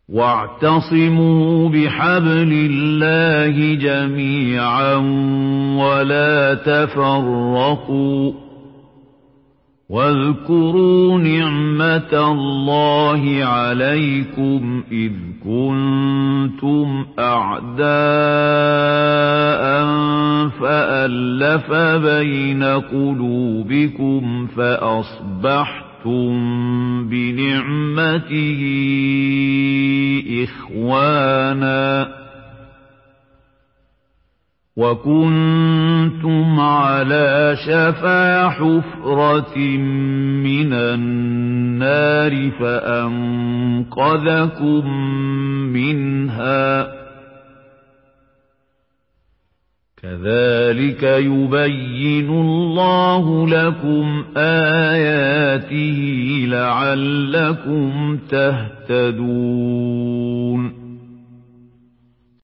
وَاعْتَصِمُوا بِحَبْلِ اللَّهِ جَمِيعًا وَلَا تَفَرَّقُوا وَاذْكُرُوا نِعْمَةَ اللَّهِ عَلَيْكُمْ إِذْ كُنتُمْ أَعْدَاءً فَأَلَّفَ بَيْنَ قُلُوبِكُمْ فَأَصْبَحْتُم بِنِعْمَتِهِ إِخْوَانًا وَكُنتُمْ عَلَىٰ شَفَا حُفْرَةٍ مِّنَ النَّارِ فَأَنقَذَكُم مِّنْهَا ۗ كَذَٰلِكَ يُبَيِّنُ اللَّهُ لَكُمْ آيَاتِهِ لَعَلَّكُمْ تَهْتَدُونَ